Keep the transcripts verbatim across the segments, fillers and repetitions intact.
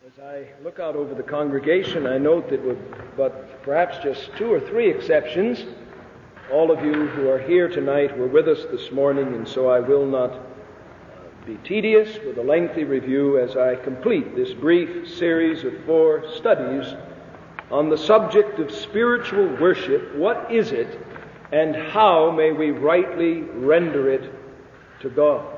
As I look out over the congregation, I note that with but perhaps just two or three exceptions, all of you who are here tonight were with us this morning, and so I will not be tedious with a lengthy review as I complete this brief series of four studies on the subject of spiritual worship. What is it, and how may we rightly render it to God?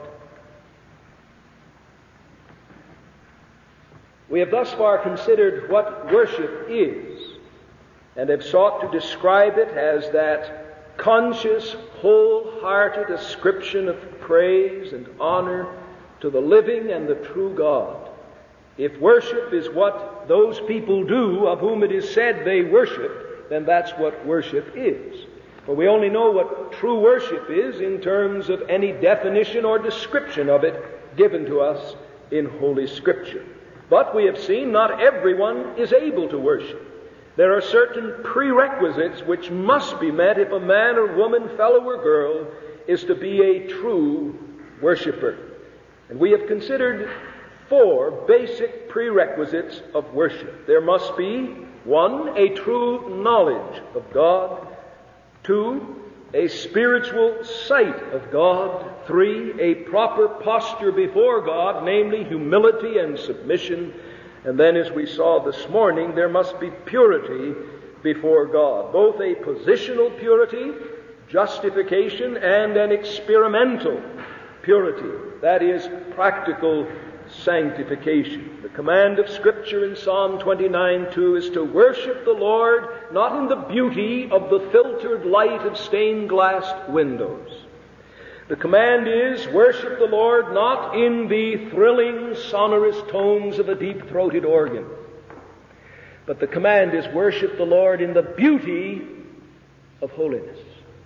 We have thus far considered what worship is, and have sought to describe it as that conscious, wholehearted ascription of praise and honor to the living and the true God. If worship is what those people do of whom it is said they worship, then that's what worship is. For we only know what true worship is in terms of any definition or description of it given to us in Holy Scripture. But we have seen not everyone is able to worship. There are certain prerequisites which must be met if a man or woman, fellow or girl, is to be a true worshiper. And we have considered four basic prerequisites of worship. There must be, one, a true knowledge of God. Two, a spiritual sight of God. Three, a proper posture before God, namely humility and submission. And then, as we saw this morning, there must be purity before God, both a positional purity, justification, and an experimental purity, that is, practical sanctification. The command of Scripture in Psalm twenty-nine two is to worship the Lord not in the beauty of the filtered light of stained glass windows. The command is, worship the Lord not in the thrilling, sonorous tones of a deep-throated organ. But the command is, worship the Lord in the beauty of holiness.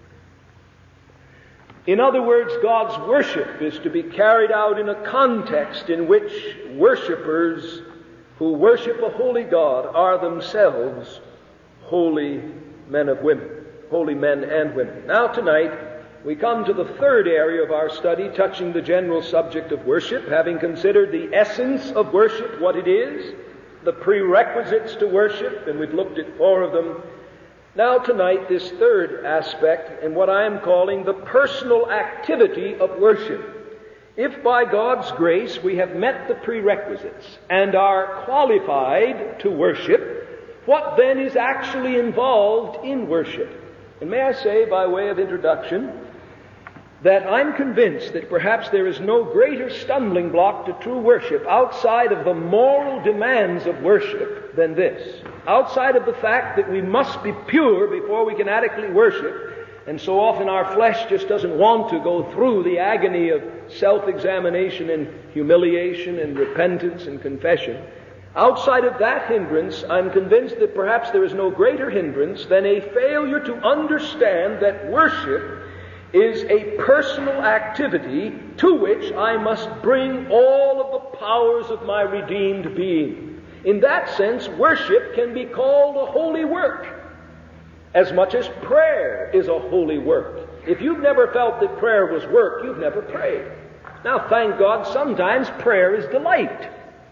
In other words, God's worship is to be carried out in a context in which worshipers who worship a holy God are themselves holy men of women, holy men and women. Now tonight, we come to the third area of our study touching the general subject of worship, having considered the essence of worship, what it is, the prerequisites to worship, and we've looked at four of them. Now tonight, this third aspect, and what I am calling the personal activity of worship. If by God's grace we have met the prerequisites and are qualified to worship, what then is actually involved in worship? And may I say, by way of introduction, that I'm convinced that perhaps there is no greater stumbling block to true worship outside of the moral demands of worship than this. Outside of the fact that we must be pure before we can adequately worship, and so often our flesh just doesn't want to go through the agony of self-examination and humiliation and repentance and confession. Outside of that hindrance, I'm convinced that perhaps there is no greater hindrance than a failure to understand that worship is a personal activity to which I must bring all of the powers of my redeemed being. In that sense, worship can be called a holy work, as much as prayer is a holy work. If you've never felt that prayer was work, you've never prayed. Now, thank God, sometimes prayer is delight.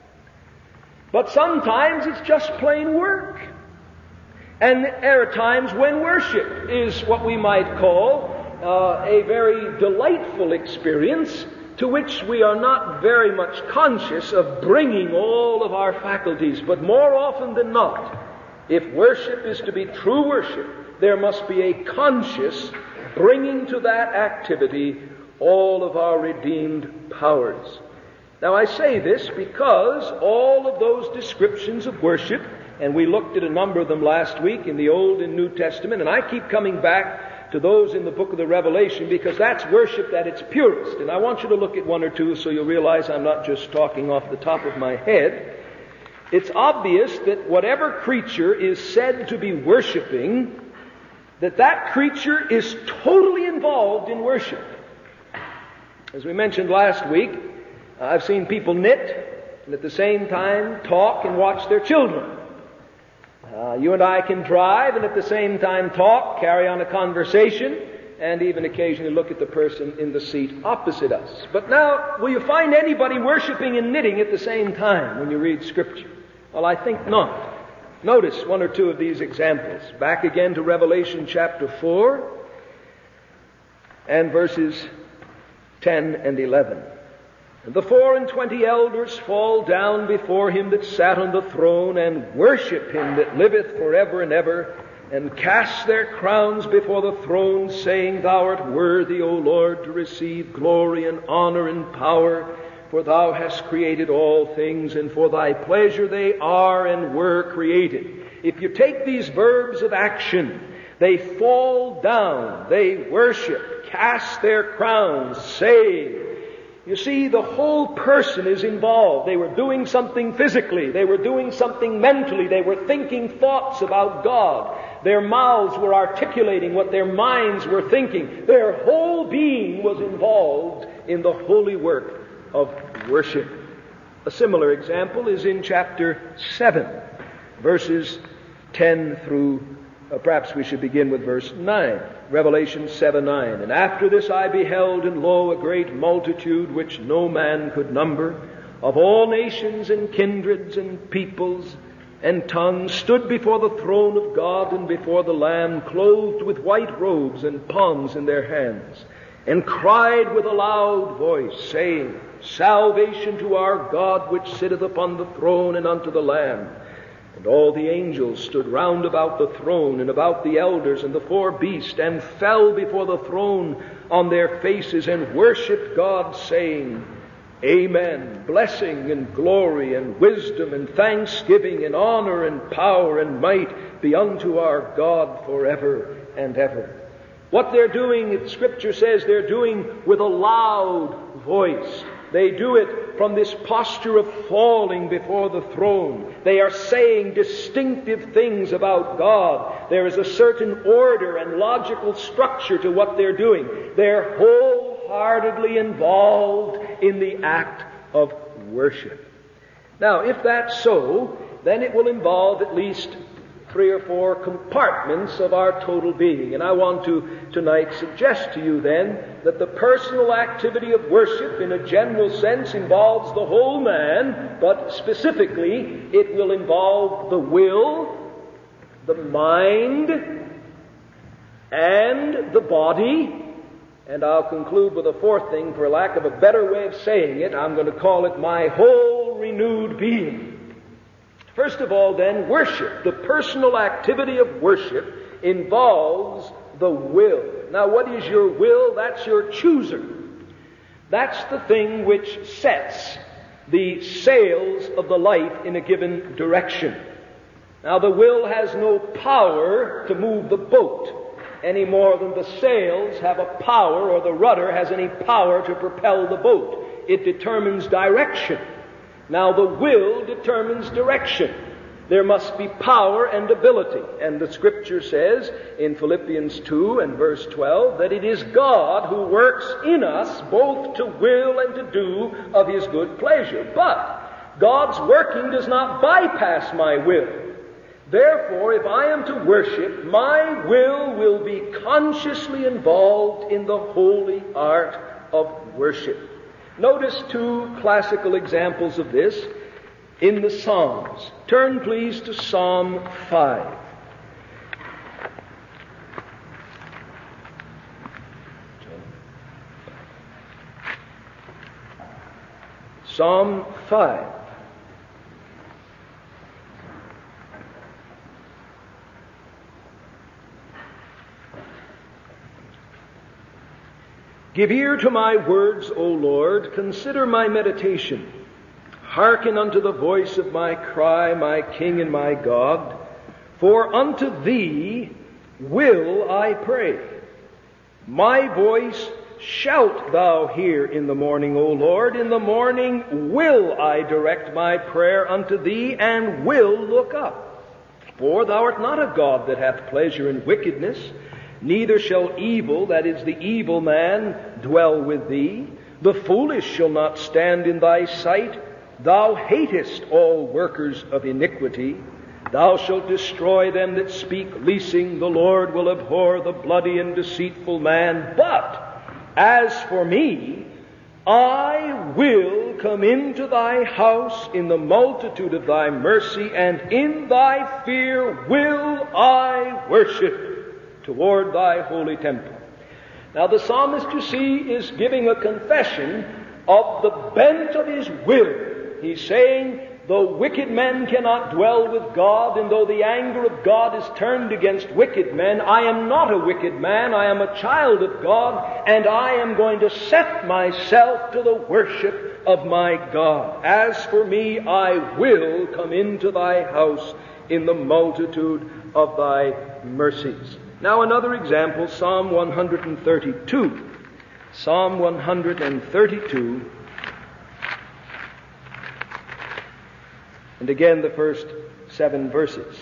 But sometimes it's just plain work. And there are times when worship is what we might call Uh, a very delightful experience to which we are not very much conscious of bringing all of our faculties. But more often than not, if worship is to be true worship, there must be a conscious bringing to that activity all of our redeemed powers. Now I say this because all of those descriptions of worship, and we looked at a number of them last week in the Old and New Testament, and I keep coming back to those in the book of the Revelation because that's worship at its purest. And I want you to look at one or two so you'll realize I'm not just talking off the top of my head. It's obvious that whatever creature is said to be worshiping, that that creature is totally involved in worship. As we mentioned last week, I've seen people knit and at the same time talk and watch their children. Uh, you and I can drive and at the same time talk, carry on a conversation, and even occasionally look at the person in the seat opposite us. But now, will you find anybody worshiping and knitting at the same time when you read Scripture? Well, I think not. Notice one or two of these examples. Back again to Revelation chapter four and verses ten and eleven. And the four and twenty elders fall down before him that sat on the throne, and worship him that liveth forever and ever, and cast their crowns before the throne, saying, Thou art worthy, O Lord, to receive glory and honor and power, for thou hast created all things, and for thy pleasure they are and were created. If you take these verbs of action, they fall down, they worship, cast their crowns, saying. You see, the whole person is involved. They were doing something physically. They were doing something mentally. They were thinking thoughts about God. Their mouths were articulating what their minds were thinking. Their whole being was involved in the holy work of worship. A similar example is in chapter seven, verses ten through, uh, perhaps we should begin with verse nine. Revelation seven nine. And after this I beheld, and lo, a great multitude which no man could number, of all nations and kindreds and peoples and tongues, stood before the throne of God and before the Lamb, clothed with white robes and palms in their hands, and cried with a loud voice, saying, Salvation to our God which sitteth upon the throne, and unto the Lamb. And all the angels stood round about the throne, and about the elders and the four beasts, and fell before the throne on their faces, and worshipped God, saying, Amen. Blessing and glory and wisdom and thanksgiving and honor and power and might be unto our God forever and ever. What they're doing, Scripture says, they're doing with a loud voice. They do it from this posture of falling before the throne. They are saying distinctive things about God. There is a certain order and logical structure to what they're doing. They're wholeheartedly involved in the act of worship. Now, if that's so, then it will involve at least three or four compartments of our total being. And I want to tonight suggest to you then that the personal activity of worship in a general sense involves the whole man, but specifically it will involve the will, the mind, and the body. And I'll conclude with a fourth thing. For lack of a better way of saying it, I'm going to call it my whole renewed being. First of all, then, worship, the personal activity of worship, involves the will. Now, what is your will? That's your chooser. That's the thing which sets the sails of the life in a given direction. Now, the will has no power to move the boat any more than the sails have a power, or the rudder has any power to propel the boat. It determines direction. Now, the will determines direction. There must be power and ability. And the Scripture says in Philippians two and verse twelve that it is God who works in us both to will and to do of His good pleasure. But God's working does not bypass my will. Therefore, if I am to worship, my will will be consciously involved in the holy art of worship. Notice two classical examples of this in the Psalms. Turn, please, to Psalm five. Psalm five. Give ear to my words, O Lord. Consider my meditation. Hearken unto the voice of my cry, my King and my God. For unto Thee will I pray. My voice shalt Thou hear in the morning, O Lord. In the morning will I direct my prayer unto Thee, and will look up. For Thou art not a God that hath pleasure in wickedness, neither shall evil, that is the evil man, dwell with Thee. The foolish shall not stand in Thy sight. Thou hatest all workers of iniquity. Thou shalt destroy them that speak leasing. The Lord will abhor the bloody and deceitful man. But as for me, I will come into thy house in the multitude of thy mercy, and in thy fear will I worship toward thy holy temple. Now the psalmist, you see, is giving a confession of the bent of his will. He's saying, though wicked men cannot dwell with God, and though the anger of God is turned against wicked men, I am not a wicked man, I am a child of God, and I am going to set myself to the worship of my God. As for me, I will come into thy house in the multitude of thy mercies. Now another example, Psalm one thirty-two. Psalm one thirty-two. And again, the first seven verses.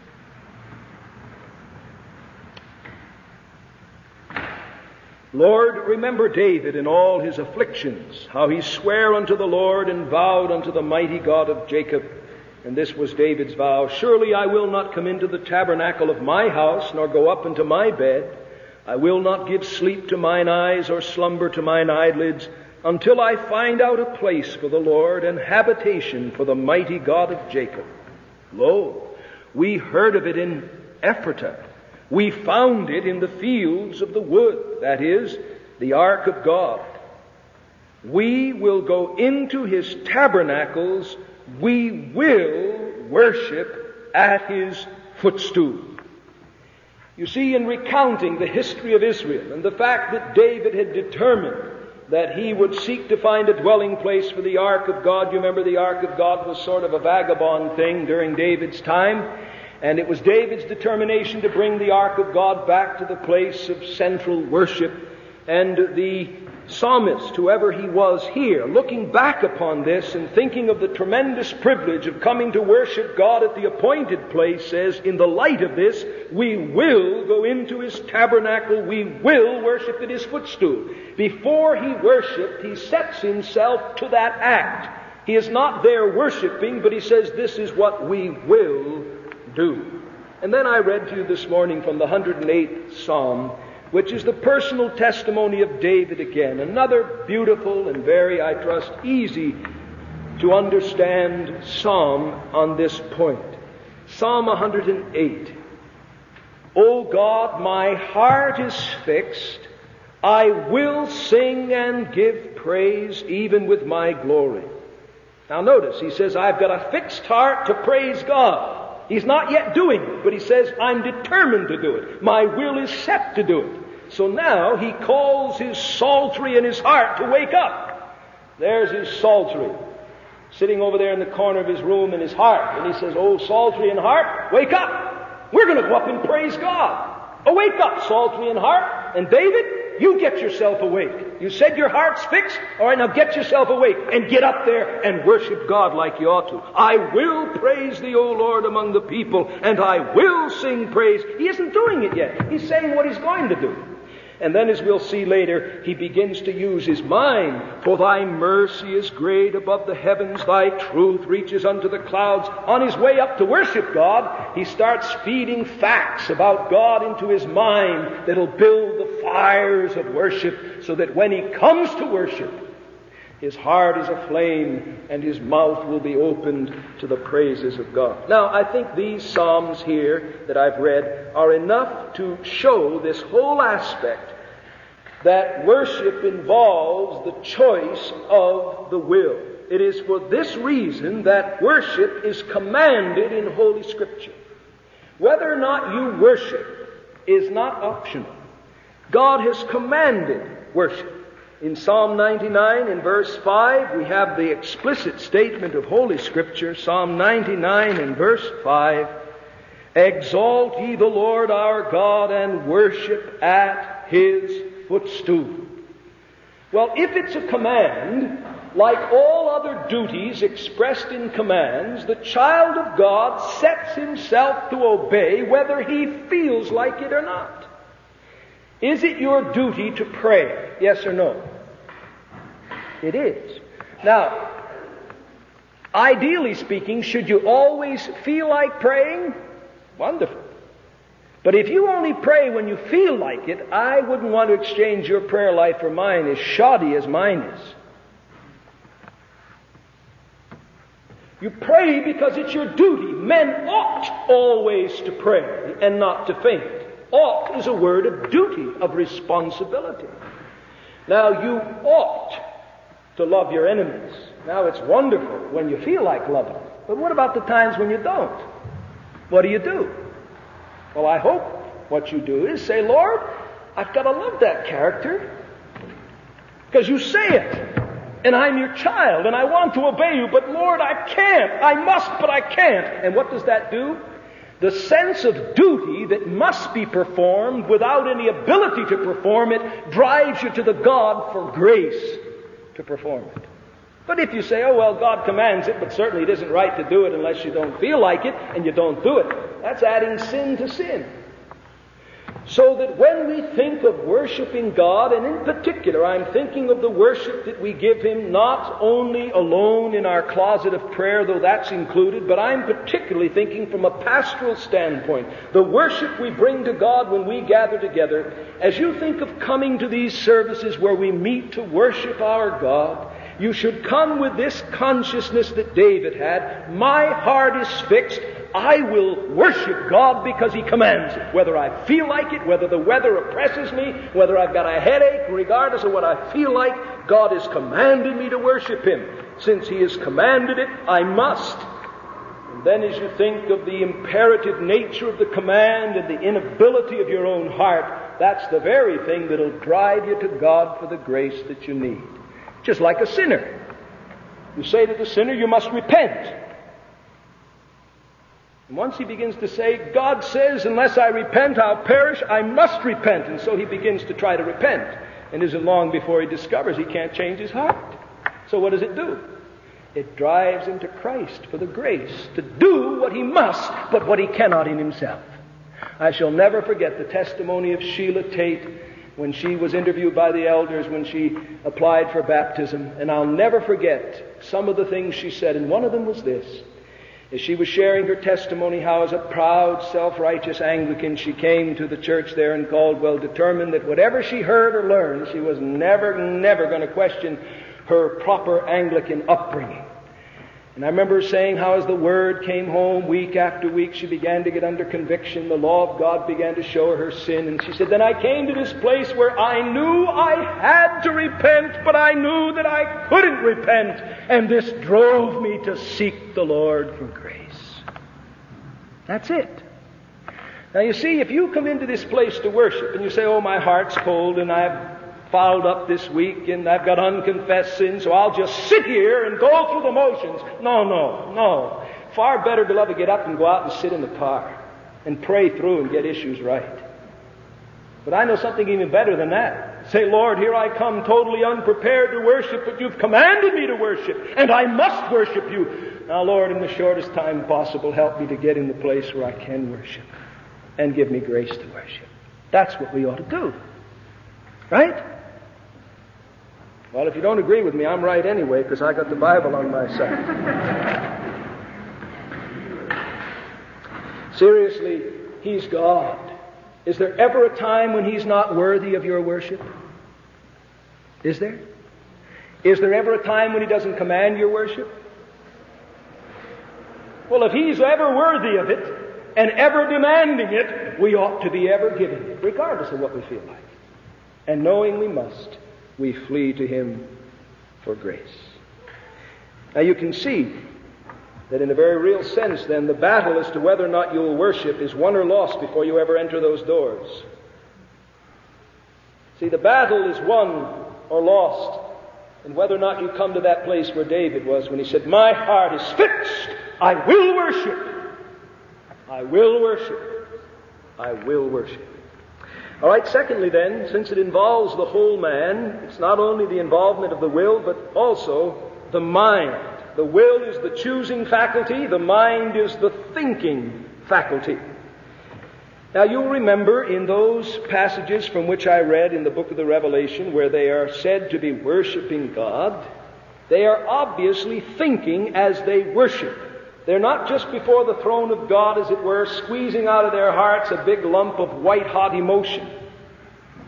Lord, remember David in all his afflictions, how he sware unto the Lord and vowed unto the mighty God of Jacob. And this was David's vow. Surely I will not come into the tabernacle of my house, nor go up into my bed. I will not give sleep to mine eyes, or slumber to mine eyelids, until I find out a place for the Lord, and habitation for the mighty God of Jacob. Lo, we heard of it in Ephratah. We found it in the fields of the wood, that is, the ark of God. We will go into his tabernacles. We will worship at his footstool. You see, in recounting the history of Israel and the fact that David had determined that he would seek to find a dwelling place for the ark of God. You remember the ark of God was sort of a vagabond thing during David's time. And it was David's determination to bring the ark of God back to the place of central worship. And the psalmist, whoever he was here, looking back upon this and thinking of the tremendous privilege of coming to worship God at the appointed place, says, in the light of this, we will go into his tabernacle, we will worship at his footstool. Before he worshipped, he sets himself to that act. He is not there worshiping, but he says, this is what we will do. And then I read to you this morning from the one hundred eighth Psalm, which is the personal testimony of David again. Another beautiful and very, I trust, easy to understand psalm on this point. Psalm one hundred eight. O God, my heart is fixed. I will sing and give praise even with my glory. Now notice, he says, I've got a fixed heart to praise God. He's not yet doing it, but he says, I'm determined to do it. My will is set to do it. So now he calls his psaltery in his heart to wake up. There's his psaltery, sitting over there in the corner of his room in his heart. And he says, oh, psaltery and harp, wake up. We're going to go up and praise God. Oh, wake up, psaltery and harp. And David, you get yourself awake. You said your heart's fixed? All right, now get yourself awake and get up there and worship God like you ought to. I will praise thee, O Lord, among the people, and I will sing praise. He isn't doing it yet. He's saying what he's going to do. And then, as we'll see later, he begins to use his mind. For thy mercy is great above the heavens, thy truth reaches unto the clouds. On his way up to worship God, he starts feeding facts about God into his mind that'll build the fires of worship, so that when he comes to worship, his heart is aflame and his mouth will be opened to the praises of God. Now, I think these psalms here that I've read are enough to show this whole aspect that worship involves the choice of the will. It is for this reason that worship is commanded in Holy Scripture. Whether or not you worship is not optional. God has commanded worship. In Psalm ninety-nine, in verse five, we have the explicit statement of Holy Scripture. Psalm ninety-nine, in verse five, exalt ye the Lord our God and worship at his footstool. Well, if it's a command, like all other duties expressed in commands, the child of God sets himself to obey whether he feels like it or not. Is it your duty to pray? Yes or no? It is. Now, ideally speaking, should you always feel like praying? Wonderful. But if you only pray when you feel like it, I wouldn't want to exchange your prayer life for mine, as shoddy as mine is. You pray because it's your duty. Men ought always to pray and not to faint. Ought is a word of duty, of responsibility. Now, you ought to love your enemies. Now, it's wonderful when you feel like loving them. But what about the times when you don't? What do you do? Well, I hope what you do is say, Lord, I've got to love that character because you say it. And I'm your child, and I want to obey you, but Lord, I can't. I must, but I can't. And what does that do? The sense of duty that must be performed without any ability to perform it drives you to the God for grace to perform it. But if you say, oh, well, God commands it, but certainly it isn't right to do it unless you don't feel like it, and you don't do it, that's adding sin to sin. So that when we think of worshiping God, and in particular I'm thinking of the worship that we give Him not only alone in our closet of prayer, though that's included, but I'm particularly thinking from a pastoral standpoint. The worship we bring to God when we gather together, as you think of coming to these services where we meet to worship our God, you should come with this consciousness that David had. My heart is fixed. I will worship God because He commands it. Whether I feel like it, whether the weather oppresses me, whether I've got a headache, regardless of what I feel like, God has commanded me to worship Him. Since He has commanded it, I must. And then as you think of the imperative nature of the command and the inability of your own heart, that's the very thing that'll drive you to God for the grace that you need. Just like a sinner. You say to the sinner, you must repent. And once he begins to say, God says, unless I repent, I'll perish, I must repent. And so he begins to try to repent. And it isn't long before he discovers he can't change his heart. So what does it do? It drives him to Christ for the grace to do what he must, but what he cannot in himself. I shall never forget the testimony of Sheila Tate when she was interviewed by the elders when she applied for baptism. And I'll never forget some of the things she said. And one of them was this. As she was sharing her testimony, how as a proud, self-righteous Anglican she came to the church there in Caldwell, determined that whatever she heard or learned, she was never, never going to question her proper Anglican upbringing. And I remember saying how as the Word came home week after week, she began to get under conviction. The law of God began to show her her sin. And she said, then I came to this place where I knew I had to repent, but I knew that I couldn't repent. And this drove me to seek the Lord for grace. That's it. Now you see, if you come into this place to worship and you say, oh, my heart's cold and I've fouled up this week and I've got unconfessed sin, so I'll just sit here and go through the motions. No, no, no. Far better, beloved, get up and go out and sit in the car and pray through and get issues right. But I know something even better than that. Say, Lord, here I come totally unprepared to worship, but you've commanded me to worship, and I must worship you. Now, Lord, in the shortest time possible, help me to get in the place where I can worship, and give me grace to worship. That's what we ought to do. Right? Well, if you don't agree with me, I'm right anyway, because I got the Bible on my side. Seriously, He's God. Is there ever a time when He's not worthy of your worship? Is there? Is there ever a time when He doesn't command your worship? Well, if He's ever worthy of it and ever demanding it, we ought to be ever giving it, regardless of what we feel like. And knowing we must, we flee to Him for grace. Now you can see that in a very real sense, then, the battle as to whether or not you'll worship is won or lost before you ever enter those doors. See, the battle is won or lost in whether or not you come to that place where David was when he said, my heart is fixed. I will worship. I will worship. I will worship. All right, secondly then, since it involves the whole man, it's not only the involvement of the will, but also the mind. The will is the choosing faculty, the mind is the thinking faculty. Now you'll remember in those passages from which I read in the book of the Revelation, where they are said to be worshiping God, they are obviously thinking as they worship. They're not just before the throne of God, as it were, squeezing out of their hearts a big lump of white-hot emotion.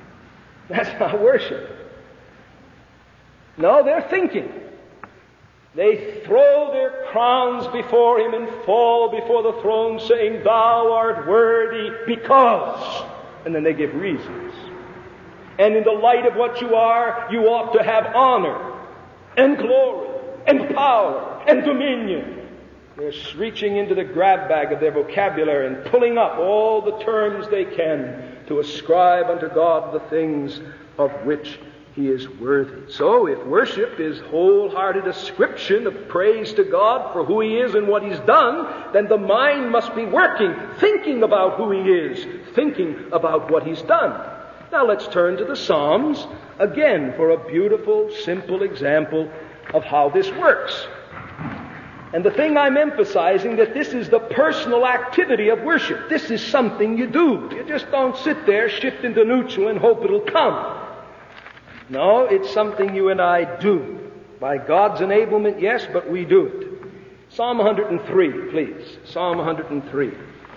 That's not worship. No, they're thinking. They throw their crowns before him and fall before the throne, saying, "Thou art worthy because," and then they give reasons. And in the light of what you are, you ought to have honor and glory and power and dominion. They're reaching into the grab bag of their vocabulary and pulling up all the terms they can to ascribe unto God the things of which He is worthy. So if worship is wholehearted ascription of praise to God for who He is and what He's done, then the mind must be working, thinking about who He is, thinking about what He's done. Now let's turn to the Psalms again for a beautiful, simple example of how this works. And the thing I'm emphasizing, that this is the personal activity of worship. This is something you do. You just don't sit there, shift into neutral, and hope it'll come. No, it's something you and I do. By God's enablement, yes, but we do it. Psalm one hundred three, please. Psalm one hundred three.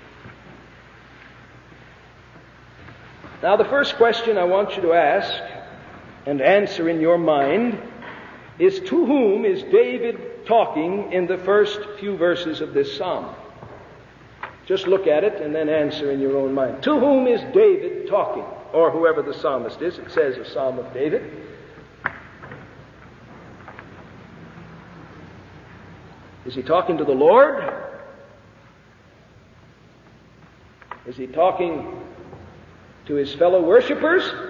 Now, the first question I want you to ask and answer in your mind is, to whom is David talking in the first few verses of this psalm? Just look at it and then answer in your own mind. To whom is David talking? Or whoever the psalmist is. It says a psalm of David. Is he talking to the Lord? Is he talking to his fellow worshipers? Is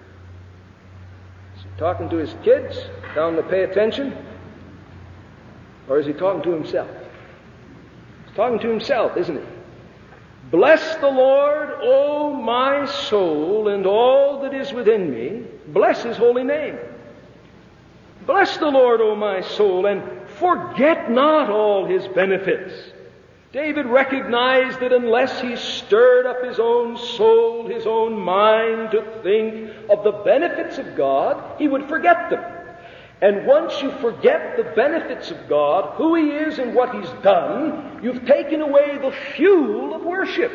he talking to his kids? Tell them to pay attention? Or is he talking to himself? He's talking to himself, isn't he? Bless the Lord, O my soul, and all that is within me. Bless His holy name. Bless the Lord, O my soul, and forget not all His benefits. David recognized that unless he stirred up his own soul, his own mind to think of the benefits of God, he would forget them. And once you forget the benefits of God, who He is and what He's done, you've taken away the fuel of worship.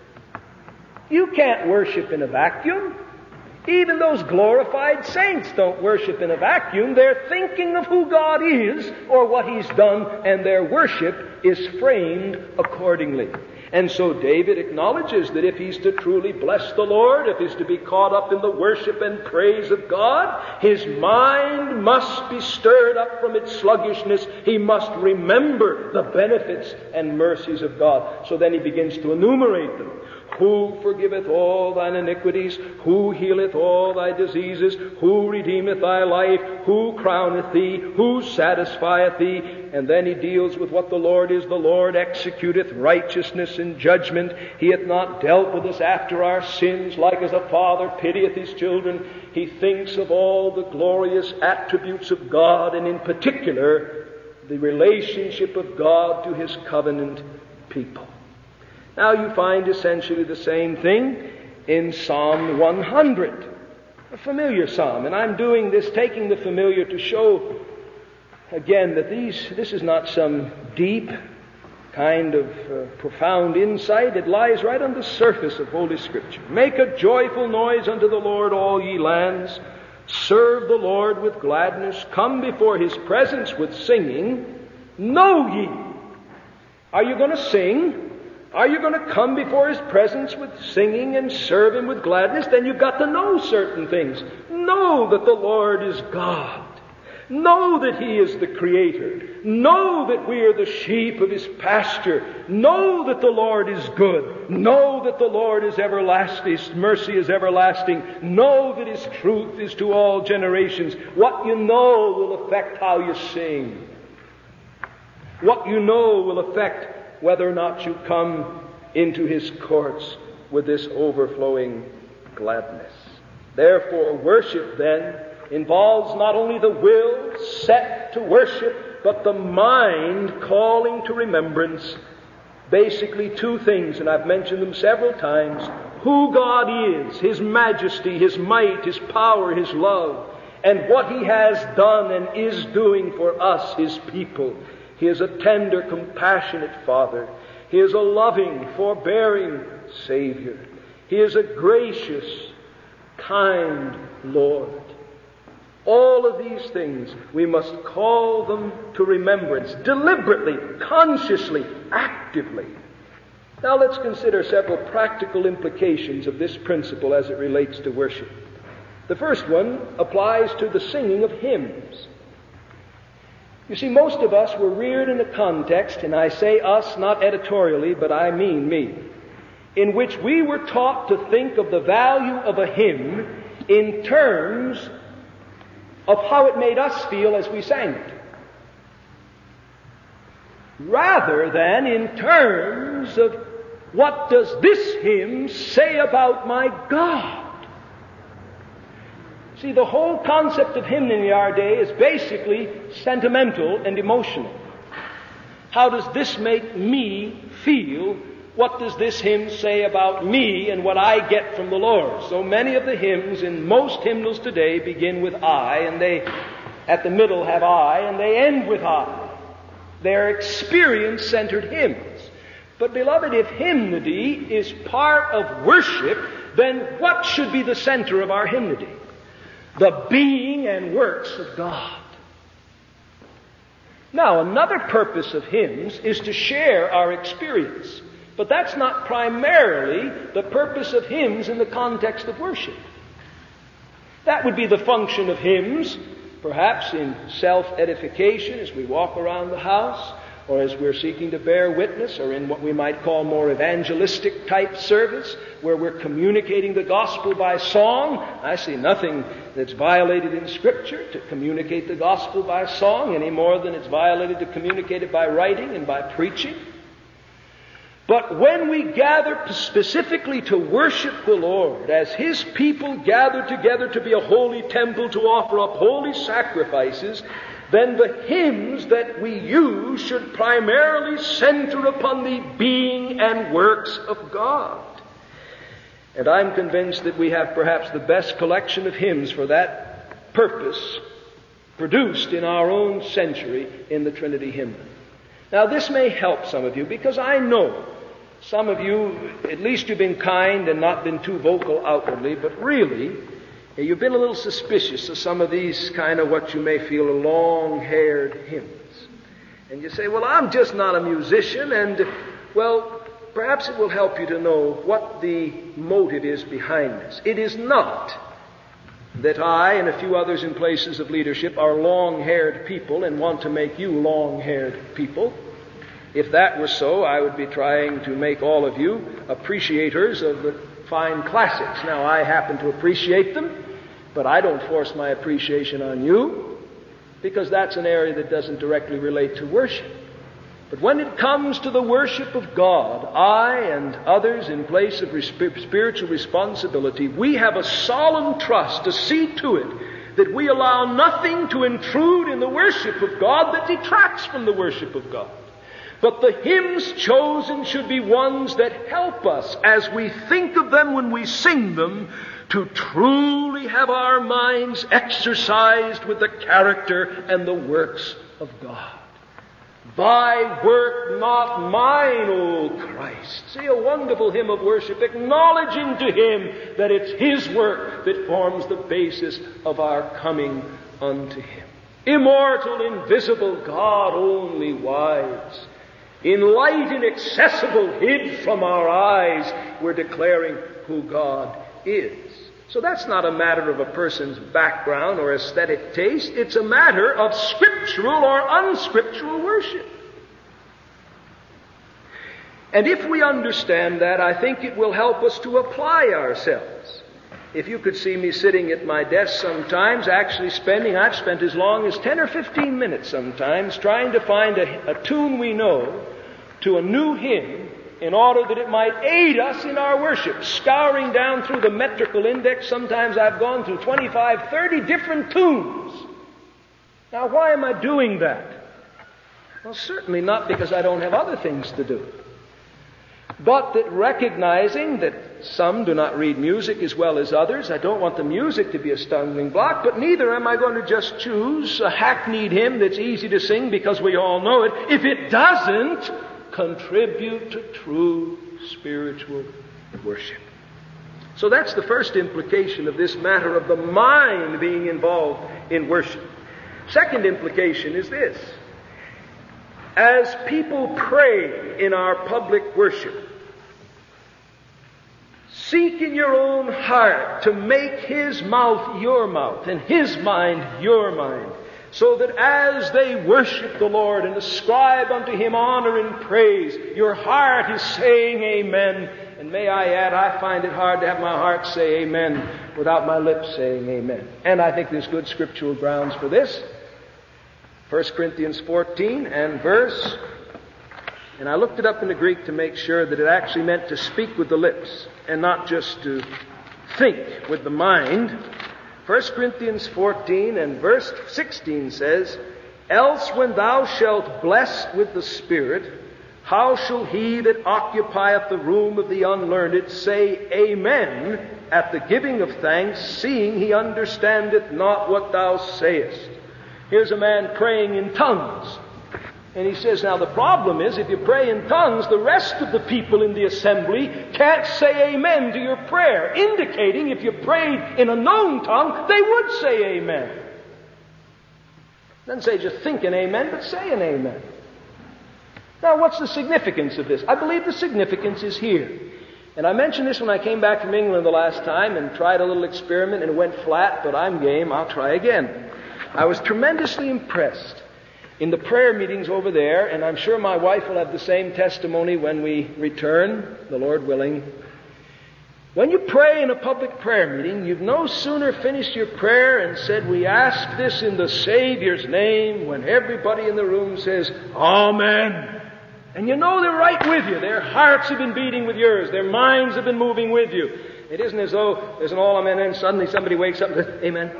You can't worship in a vacuum. Even those glorified saints don't worship in a vacuum. They're thinking of who God is or what He's done, and their worship is framed accordingly. And so David acknowledges that if he's to truly bless the Lord, if he's to be caught up in the worship and praise of God, his mind must be stirred up from its sluggishness. He must remember the benefits and mercies of God. So then he begins to enumerate them. Who forgiveth all thine iniquities? Who healeth all thy diseases? Who redeemeth thy life? Who crowneth thee? Who satisfieth thee? And then he deals with what the Lord is. The Lord executeth righteousness and judgment. He hath not dealt with us after our sins, like as a father pitieth his children. He thinks of all the glorious attributes of God, and in particular, the relationship of God to His covenant people. Now you find essentially the same thing in Psalm one hundred, a familiar psalm. And I'm doing this, taking the familiar to show, again, that these this is not some deep kind of uh, profound insight. It lies right on the surface of Holy Scripture. Make a joyful noise unto the Lord, all ye lands. Serve the Lord with gladness. Come before His presence with singing. Know ye. Are you going to sing? Are you going to come before His presence with singing and serve Him with gladness? Then you've got to know certain things. Know that the Lord is God. Know that He is the Creator. Know that we are the sheep of His pasture. Know that the Lord is good. Know that the Lord is everlasting. His mercy is everlasting. Know that His truth is to all generations. What you know will affect how you sing. What you know will affect whether or not you come into His courts with this overflowing gladness. Therefore, worship then involves not only the will set to worship, but the mind calling to remembrance. Basically two things, and I've mentioned them several times. Who God is, His majesty, His might, His power, His love, and what He has done and is doing for us, His people. He is a tender, compassionate Father. He is a loving, forbearing Savior. He is a gracious, kind Lord. All of these things, we must call them to remembrance, deliberately, consciously, actively. Now let's consider several practical implications of this principle as it relates to worship. The first one applies to the singing of hymns. You see, most of us were reared in a context, and I say us not editorially, but I mean me, in which we were taught to think of the value of a hymn in terms of how it made us feel as we sang it, rather than in terms of what does this hymn say about my God. See, the whole concept of hymn in our day is basically sentimental and emotional. How does this make me feel? What does this hymn say about me and what I get from the Lord? So many of the hymns in most hymnals today begin with I, and they, at the middle, have I, and they end with I. They're experience-centered hymns. But, beloved, if hymnody is part of worship, then what should be the center of our hymnody? The being and works of God. Now, another purpose of hymns is to share our experience. But that's not primarily the purpose of hymns in the context of worship. That would be the function of hymns, perhaps in self-edification as we walk around the house, or as we're seeking to bear witness, or in what we might call more evangelistic type service, where we're communicating the gospel by song. I see nothing that's violated in Scripture to communicate the gospel by song any more than it's violated to communicate it by writing and by preaching. But when we gather specifically to worship the Lord, as His people gather together to be a holy temple, to offer up holy sacrifices, then the hymns that we use should primarily center upon the being and works of God. And I'm convinced that we have perhaps the best collection of hymns for that purpose produced in our own century in the Trinity Hymnal. Now this may help some of you, because I know some of you, at least you've been kind and not been too vocal outwardly, but really you've been a little suspicious of some of these kind of what you may feel are long-haired hymns. And you say, well, I'm just not a musician, and, well, perhaps it will help you to know what the motive is behind this. It is not that I and a few others in places of leadership are long-haired people and want to make you long-haired people. If that were so, I would be trying to make all of you appreciators of the fine classics. Now, I happen to appreciate them, but I don't force my appreciation on you, because that's an area that doesn't directly relate to worship. But when it comes to the worship of God, I and others in place of spiritual responsibility, we have a solemn trust to see to it that we allow nothing to intrude in the worship of God that detracts from the worship of God. But the hymns chosen should be ones that help us as we think of them when we sing them to truly have our minds exercised with the character and the works of God. Thy work, not mine, O Christ. See, a wonderful hymn of worship, acknowledging to Him that it's His work that forms the basis of our coming unto Him. Immortal, invisible, God only wise. In light inaccessible, hid from our eyes, we're declaring who God is. So that's not a matter of a person's background or aesthetic taste. It's a matter of scriptural or unscriptural worship. And if we understand that, I think it will help us to apply ourselves. If you could see me sitting at my desk sometimes, actually spending, I've spent as long as ten or fifteen minutes sometimes, trying to find a, a tune we know to a new hymn in order that it might aid us in our worship. Scouring down through the metrical index, sometimes I've gone through twenty-five, thirty different tunes. Now, why am I doing that? Well, certainly not because I don't have other things to do, but that recognizing that some do not read music as well as others, I don't want the music to be a stumbling block, but neither am I going to just choose a hackneyed hymn that's easy to sing because we all know it, if it doesn't contribute to true spiritual worship. So that's the first implication of this matter of the mind being involved in worship. Second implication is this. As people pray in our public worship, seek in your own heart to make His mouth your mouth and His mind your mind, so that as they worship the Lord and ascribe unto Him honor and praise, your heart is saying amen. And may I add, I find it hard to have my heart say amen without my lips saying amen. And I think there's good scriptural grounds for this. First Corinthians fourteen and verse, and I looked it up in the Greek to make sure that it actually meant to speak with the lips and not just to think with the mind. First Corinthians fourteen and verse sixteen says, Else when thou shalt bless with the Spirit, how shall he that occupieth the room of the unlearned say Amen at the giving of thanks, seeing he understandeth not what thou sayest? Here's a man praying in tongues. And he says, now the problem is, if you pray in tongues, the rest of the people in the assembly can't say amen to your prayer, indicating if you prayed in a known tongue, they would say amen. Doesn't say just think an amen, but say an amen. Now, what's the significance of this? I believe the significance is here. And I mentioned this when I came back from England the last time and tried a little experiment and it went flat, but I'm game, I'll try again. I was tremendously impressed in the prayer meetings over there, and I'm sure my wife will have the same testimony when we return, the Lord willing. When you pray in a public prayer meeting, you've no sooner finished your prayer and said, we ask this in the Savior's name, when everybody in the room says, Amen. And you know they're right with you. Their hearts have been beating with yours. Their minds have been moving with you. It isn't as though there's an all amen and suddenly somebody wakes up and says, Amen.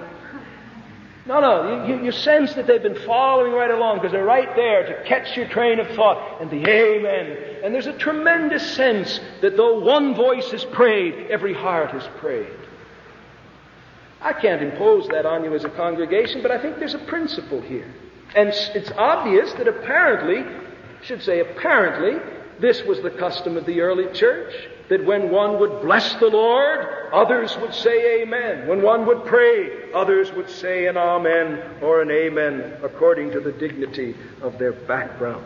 No, no, you, you sense that they've been following right along because they're right there to catch your train of thought and the amen. And there's a tremendous sense that though one voice has prayed, every heart has prayed. I can't impose that on you as a congregation, but I think there's a principle here. And it's obvious that apparently, I should say apparently, this was the custom of the early church. That when one would bless the Lord, others would say amen. When one would pray, others would say an amen or an amen according to the dignity of their background.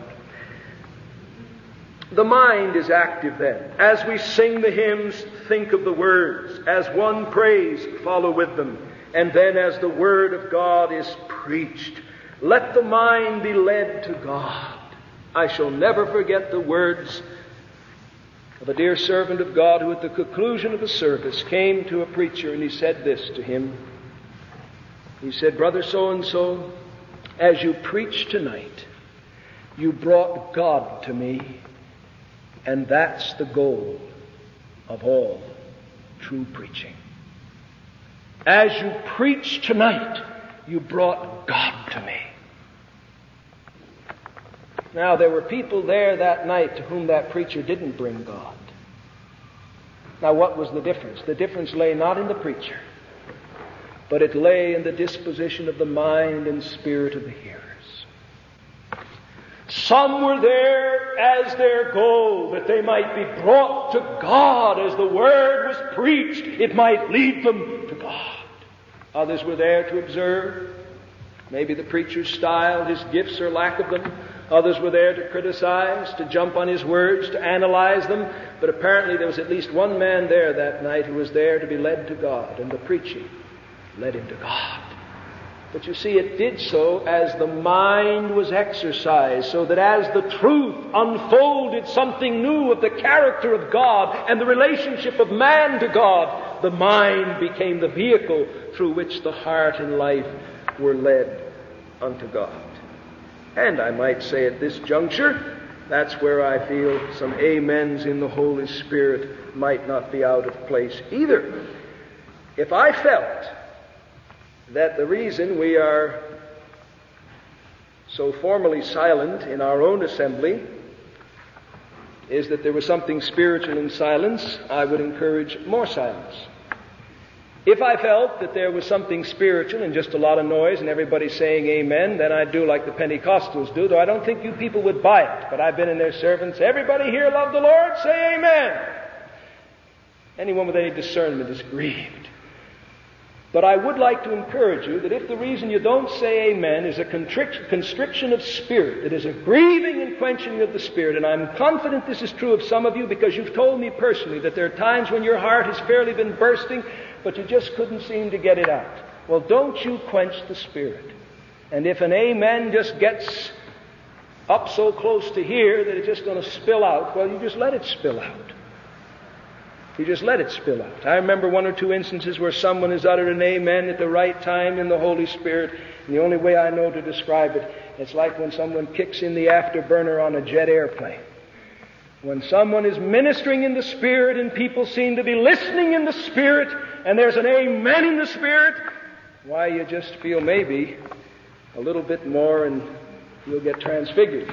The mind is active then. As we sing the hymns, think of the words. As one prays, follow with them. And then as the Word of God is preached, let the mind be led to God. I shall never forget the words of a dear servant of God who at the conclusion of a service came to a preacher and he said this to him. He said, Brother so-and-so, as you preach tonight, you brought God to me, and that's the goal of all true preaching. As you preach tonight, you brought God to me. Now, there were people there that night to whom that preacher didn't bring God. Now, what was the difference? The difference lay not in the preacher, but it lay in the disposition of the mind and spirit of the hearers. Some were there as their goal, that they might be brought to God as the Word was preached. It might lead them to God. Others were there to observe maybe the preacher's style, his gifts or lack of them. Others were there to criticize, to jump on his words, to analyze them. But apparently there was at least one man there that night who was there to be led to God. And the preaching led him to God. But you see, it did so as the mind was exercised, so that as the truth unfolded something new of the character of God and the relationship of man to God, the mind became the vehicle through which the heart and life were led unto God. And I might say at this juncture, that's where I feel some amens in the Holy Spirit might not be out of place either. If I felt that the reason we are so formally silent in our own assembly is that there was something spiritual in silence, I would encourage more silence. If I felt that there was something spiritual in just a lot of noise and everybody saying amen, then I'd do like the Pentecostals do, though I don't think you people would buy it. But I've been in their servants. Everybody here love the Lord? Say amen. Anyone with any discernment is grieved. But I would like to encourage you that if the reason you don't say amen is a constric- constriction of spirit, it is a grieving and quenching of the spirit, and I'm confident this is true of some of you because you've told me personally that there are times when your heart has fairly been bursting, but you just couldn't seem to get it out. Well, don't you quench the spirit. And if an amen just gets up so close to here that it's just going to spill out, well, you just let it spill out. You just let it spill out. I remember one or two instances where someone has uttered an amen at the right time in the Holy Spirit, and the only way I know to describe it, it's like when someone kicks in the afterburner on a jet airplane. When someone is ministering in the Spirit and people seem to be listening in the Spirit, and there's an amen in the Spirit, why, you just feel maybe a little bit more and you'll get transfigured.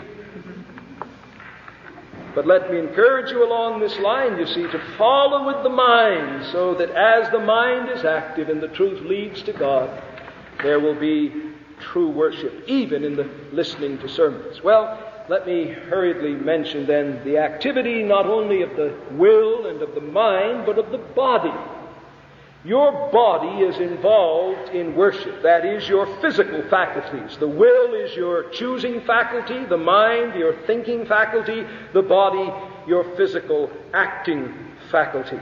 But let me encourage you along this line, you see, to follow with the mind, so that as the mind is active and the truth leads to God, there will be true worship, even in the listening to sermons. Well, let me hurriedly mention then the activity not only of the will and of the mind, but of the body. Your body is involved in worship. That is your physical faculties. The will is your choosing faculty, the mind, your thinking faculty, the body, your physical acting faculty.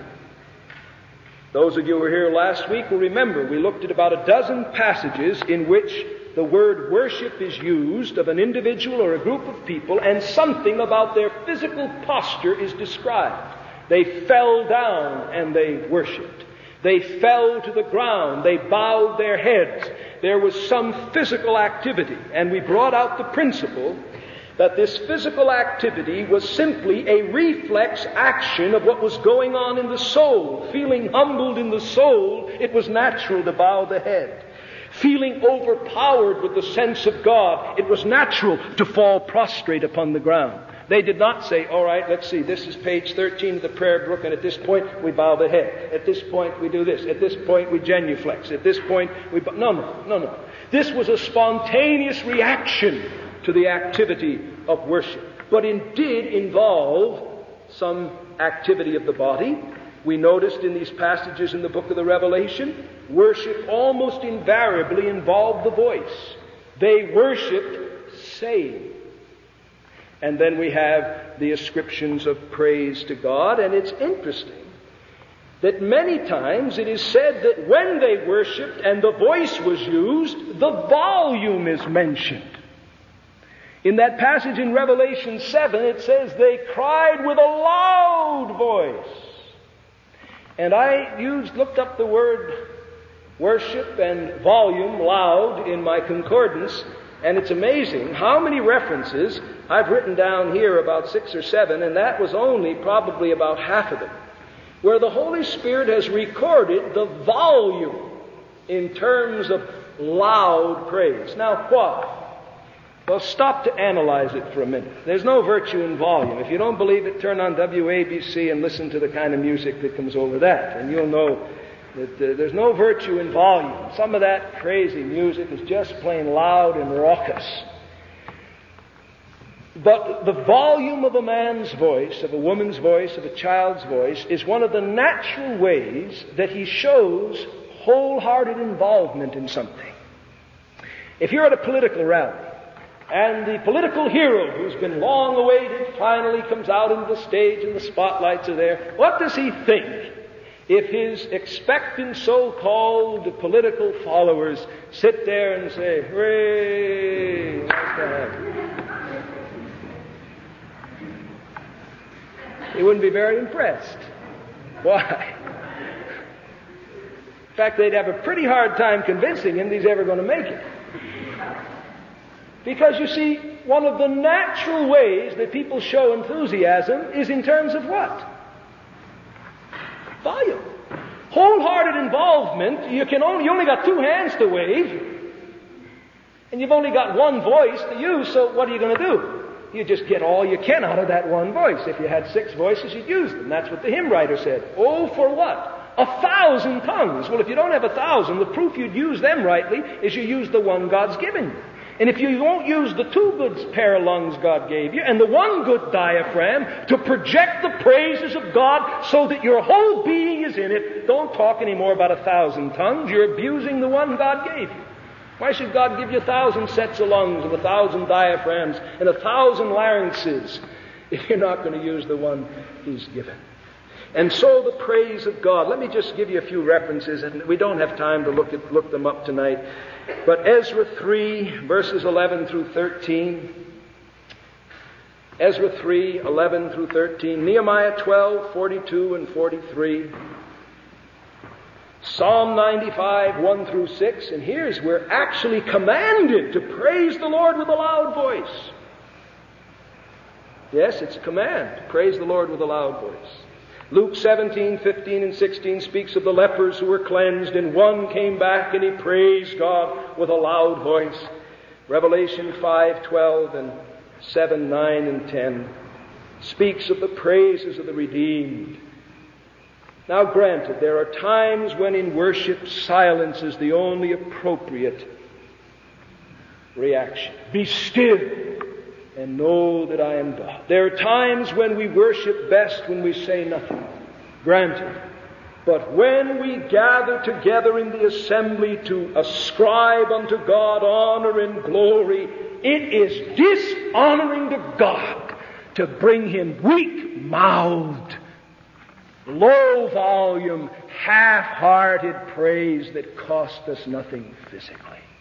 Those of you who were here last week will remember we looked at about a dozen passages in which the word worship is used of an individual or a group of people, and something about their physical posture is described. They fell down and they worshipped. They fell to the ground. They bowed their heads. There was some physical activity. And we brought out the principle that this physical activity was simply a reflex action of what was going on in the soul. Feeling humbled in the soul, it was natural to bow the head. Feeling overpowered with the sense of God, it was natural to fall prostrate upon the ground. They did not say, all right, let's see, this is page thirteen of the prayer book, and at this point we bow the head. At this point we do this. At this point we genuflex. At this point we bow. No, no, no, no. This was a spontaneous reaction to the activity of worship. But it did involve some activity of the body. We noticed in these passages in the book of the Revelation, worship almost invariably involved the voice. They worshiped saying. And then we have the ascriptions of praise to God. And it's interesting that many times it is said that when they worshipped and the voice was used, the volume is mentioned. In that passage in Revelation seven, it says they cried with a loud voice. And I used, looked up the word worship and volume, loud, in my concordance, and it's amazing how many references I've written down here, about six or seven, and that was only probably about half of them, where the Holy Spirit has recorded the volume in terms of loud praise. Now, why? Well, stop to analyze it for a minute. There's no virtue in volume. If you don't believe it, turn on W A B C and listen to the kind of music that comes over that, and you'll know that uh, there's no virtue in volume. Some of that crazy music is just plain loud and raucous. But the volume of a man's voice, of a woman's voice, of a child's voice, is one of the natural ways that he shows wholehearted involvement in something. If you're at a political rally, and the political hero who's been long awaited finally comes out into the stage and the spotlights are there, what does he think if his expectant so-called political followers sit there and say, hooray, nice to have you? He wouldn't be very impressed. Why? In fact, they'd have a pretty hard time convincing him that he's ever going to make it. Because, you see, one of the natural ways that people show enthusiasm is in terms of what? Volume. Wholehearted involvement, you can only, you only got two hands to wave, and you've only got one voice to use, so what are you going to do? You just get all you can out of that one voice. If you had six voices, you'd use them. That's what the hymn writer said. Oh, for what? A thousand tongues. Well, if you don't have a thousand, the proof you'd use them rightly is you use the one God's given you. And if you won't use the two good pair of lungs God gave you and the one good diaphragm to project the praises of God so that your whole being is in it, don't talk anymore about a thousand tongues. You're abusing the one God gave you. Why should God give you a thousand sets of lungs and a thousand diaphragms and a thousand larynxes if you're not going to use the one He's given? And so the praise of God. Let me just give you a few references, and we don't have time to look at, look them up tonight. But Ezra three, verses eleven through thirteen. Ezra three, eleven through thirteen. Nehemiah twelve, forty-two and forty-three. Psalm ninety-five, one through six. And here's we're actually commanded to praise the Lord with a loud voice. Yes, it's a command to praise the Lord with a loud voice. Luke seventeen, fifteen and sixteen speaks of the lepers who were cleansed, and one came back and he praised God with a loud voice. Revelation five, twelve and seven, nine and ten speaks of the praises of the redeemed. Now granted, there are times when in worship silence is the only appropriate reaction. Be still and know that I am God. There are times when we worship best when we say nothing. Granted. But when we gather together in the assembly to ascribe unto God honor and glory, it is dishonoring to God to bring Him weak-mouthed, low-volume, half-hearted praise that cost us nothing physically.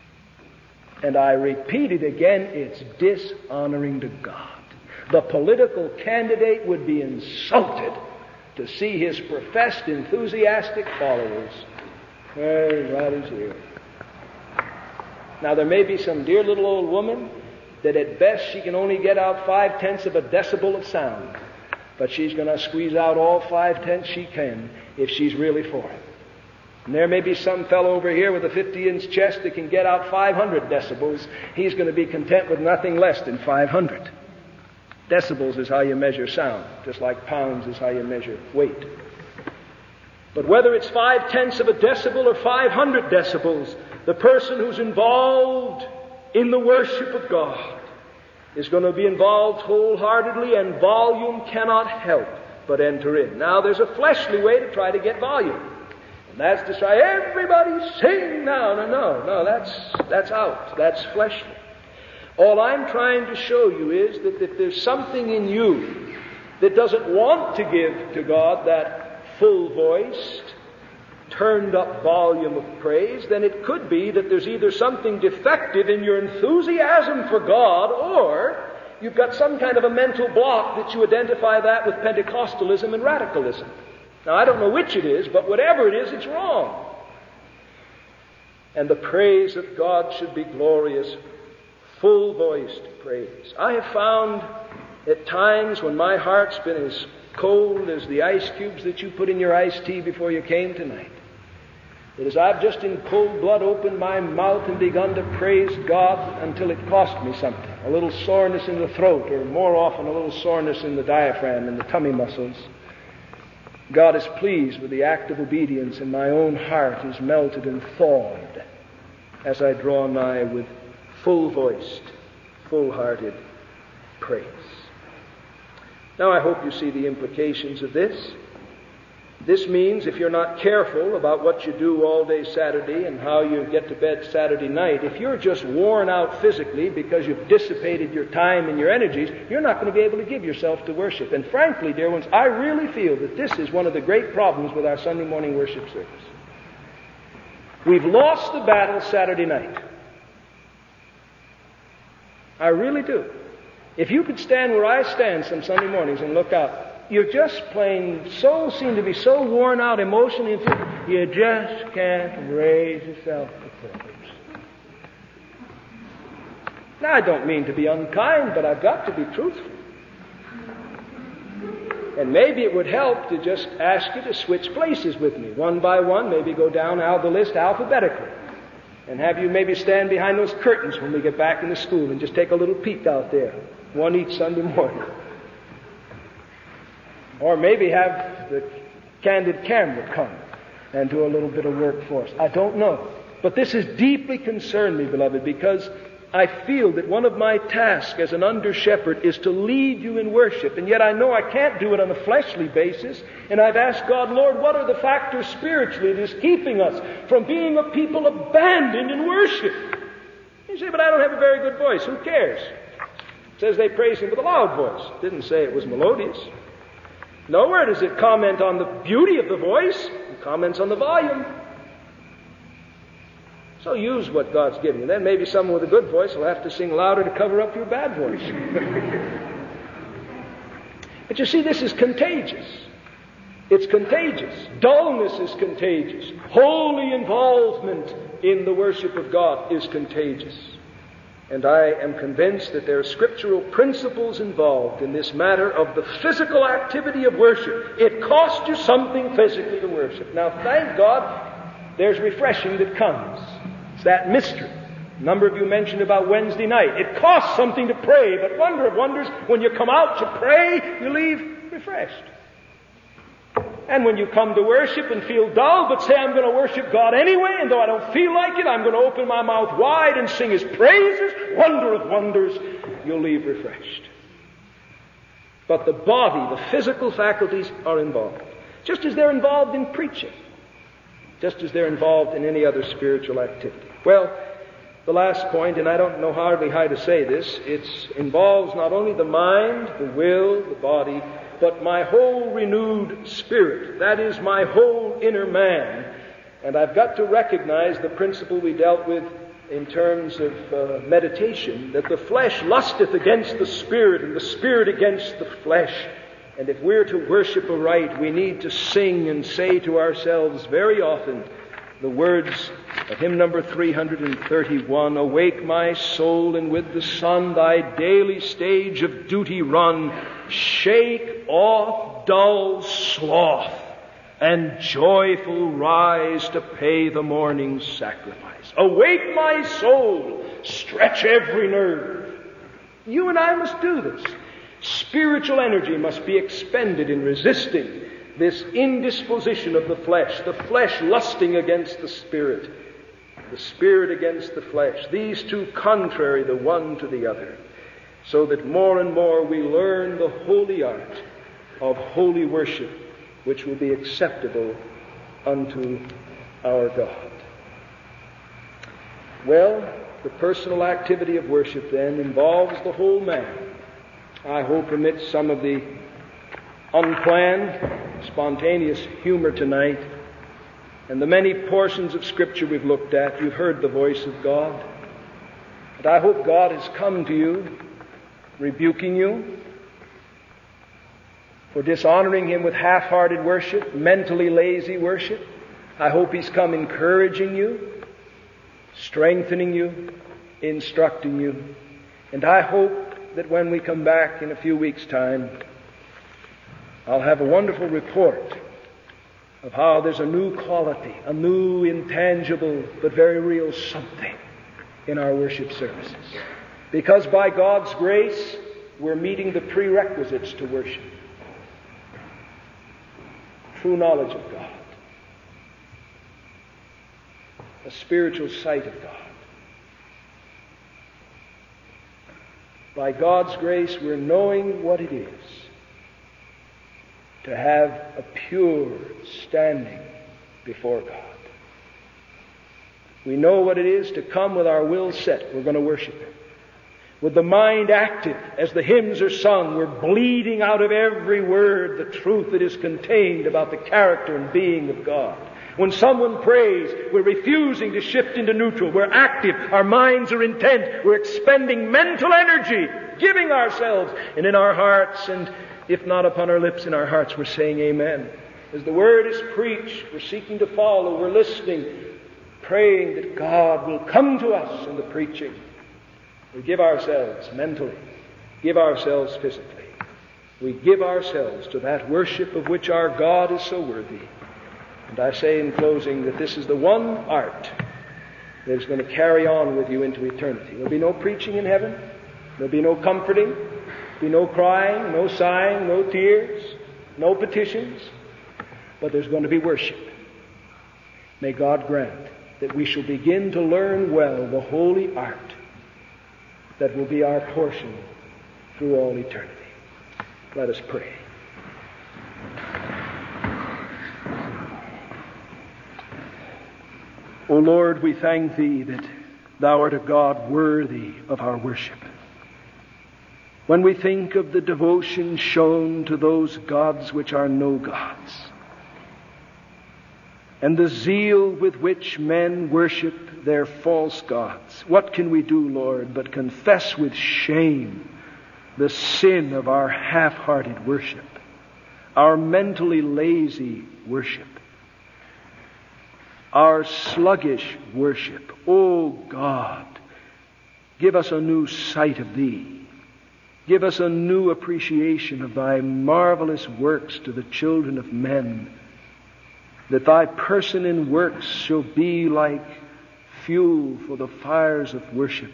And I repeat it again, it's dishonoring to God. The political candidate would be insulted to see his professed enthusiastic followers. Hey, God is here. Now there may be some dear little old woman that at best she can only get out five-tenths of a decibel of sound. But she's going to squeeze out all five-tenths she can if she's really for it. And there may be some fellow over here with a fifty-inch chest that can get out five hundred decibels. He's going to be content with nothing less than five hundred. Decibels is how you measure sound, just like pounds is how you measure weight. But whether it's five-tenths of a decibel or five hundred decibels, the person who's involved in the worship of God is going to be involved wholeheartedly, and volume cannot help but enter in. Now, there's a fleshly way to try to get volume. And that's to say, everybody sing now. No, no, no, that's, that's out. That's fleshly. All I'm trying to show you is that if there's something in you that doesn't want to give to God that full-voiced, turned-up volume of praise, then it could be that there's either something defective in your enthusiasm for God, or you've got some kind of a mental block that you identify that with Pentecostalism and radicalism. Now, I don't know which it is, but whatever it is, it's wrong. And the praise of God should be glorious, full-voiced praise. I have found at times when my heart's been as cold as the ice cubes that you put in your iced tea before you came tonight, that as I've just in cold blood opened my mouth and begun to praise God until it cost me something, a little soreness in the throat, or more often a little soreness in the diaphragm and the tummy muscles, God is pleased with the act of obedience, and my own heart is melted and thawed as I draw nigh with full-voiced, full-hearted praise. Now I hope you see the implications of this. This means if you're not careful about what you do all day Saturday and how you get to bed Saturday night, if you're just worn out physically because you've dissipated your time and your energies, you're not going to be able to give yourself to worship. And frankly, dear ones, I really feel that this is one of the great problems with our Sunday morning worship service. We've lost the battle Saturday night. I really do. If you could stand where I stand some Sunday mornings and look out, you're just plain so, seem to be so worn out emotionally, you just can't raise yourself to praise. Now, I don't mean to be unkind, but I've got to be truthful. And maybe it would help to just ask you to switch places with me, one by one, maybe go down the list alphabetically, and have you maybe stand behind those curtains when we get back into school and just take a little peek out there, one each Sunday morning. Or maybe have the candid camera come and do a little bit of work for us. I don't know. But this has deeply concerned me, beloved, because I feel that one of my tasks as an under-shepherd is to lead you in worship, and yet I know I can't do it on a fleshly basis, and I've asked God, Lord, what are the factors spiritually that is keeping us from being a people abandoned in worship? You say, but I don't have a very good voice. Who cares? It says they praise Him with a loud voice. It didn't say it was melodious. Nowhere does it comment on the beauty of the voice. It comments on the volume. So use what God's given you. Then maybe someone with a good voice will have to sing louder to cover up your bad voice. But you see, this is contagious. It's contagious. Dullness is contagious. Holy involvement in the worship of God is contagious. And I am convinced that there are scriptural principles involved in this matter of the physical activity of worship. It costs you something physically to worship. Now, thank God, there's refreshing that comes. It's that mystery. A number of you mentioned about Wednesday night. It costs something to pray, but wonder of wonders, when you come out to pray, you leave refreshed. And when you come to worship and feel dull, but say, I'm going to worship God anyway, and though I don't feel like it, I'm going to open my mouth wide and sing His praises, wonder of wonders, you'll leave refreshed. But the body, the physical faculties are involved, just as they're involved in preaching, just as they're involved in any other spiritual activity. Well, the last point, and I don't know hardly how to say this, it involves not only the mind, the will, the body, but my whole renewed spirit. That is my whole inner man. And I've got to recognize the principle we dealt with in terms of uh, meditation, that the flesh lusteth against the spirit, and the spirit against the flesh. And if we're to worship aright, we need to sing and say to ourselves very often the words of hymn number three thirty-one, awake my soul, and with the sun thy daily stage of duty run. Shake off dull sloth, and joyful rise to pay the morning's sacrifice. Awake my soul, stretch every nerve. You and I must do this. Spiritual energy must be expended in resisting this indisposition of the flesh, the flesh lusting against the spirit, the spirit against the flesh, these two contrary the one to the other, so that more and more we learn the holy art of holy worship, which will be acceptable unto our God. Well, the personal activity of worship then involves the whole man. I hope amidst some of the unplanned, spontaneous humor tonight, and the many portions of Scripture we've looked at, you've heard the voice of God. And I hope God has come to you, rebuking you for dishonoring Him with half-hearted worship, mentally lazy worship. I hope He's come encouraging you, strengthening you, instructing you. And I hope that when we come back in a few weeks' time, I'll have a wonderful report of how there's a new quality, a new intangible but very real something in our worship services. Because by God's grace, we're meeting the prerequisites to worship. True knowledge of God, a spiritual sight of God. By God's grace, we're knowing what it is to have a pure standing before God. We know what it is to come with our will set. We're going to worship Him. With the mind active, as the hymns are sung, we're bleeding out of every word the truth that is contained about the character and being of God. When someone prays, we're refusing to shift into neutral. We're active. Our minds are intent. We're expending mental energy, giving ourselves. And in our hearts, and if not upon our lips, in our hearts, we're saying amen. As the word is preached, we're seeking to follow. We're listening, praying that God will come to us in the preaching. We give ourselves mentally, give ourselves physically. We give ourselves to that worship of which our God is so worthy. And I say in closing that this is the one art that is going to carry on with you into eternity. There'll be no preaching in heaven. There'll be no comforting. There'll be no crying, no sighing, no tears, no petitions. But there's going to be worship. May God grant that we shall begin to learn well the holy art that will be our portion through all eternity. Let us pray. O Lord, we thank Thee that Thou art a God worthy of our worship. When we think of the devotion shown to those gods which are no gods, and the zeal with which men worship their false gods, what can we do, Lord, but confess with shame the sin of our half-hearted worship, our mentally lazy worship, our sluggish worship. O God, give us a new sight of Thee. Give us a new appreciation of Thy marvelous works to the children of men, that Thy person and works shall be like fuel for the fires of worship.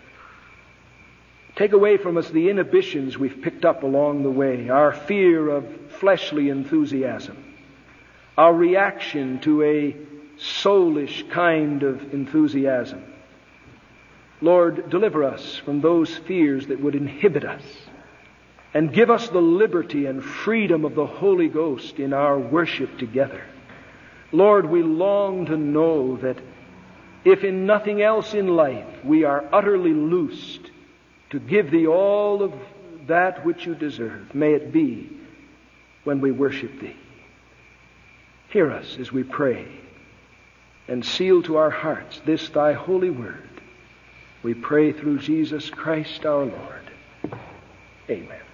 Take away from us the inhibitions we've picked up along the way, our fear of fleshly enthusiasm, our reaction to a soulish kind of enthusiasm. Lord, deliver us from those fears that would inhibit us, and give us the liberty and freedom of the Holy Ghost in our worship together. Lord, we long to know that if in nothing else in life we are utterly loosed to give Thee all of that which You deserve, may it be when we worship Thee. Hear us as we pray, and seal to our hearts this Thy holy word. We pray through Jesus Christ our Lord. Amen.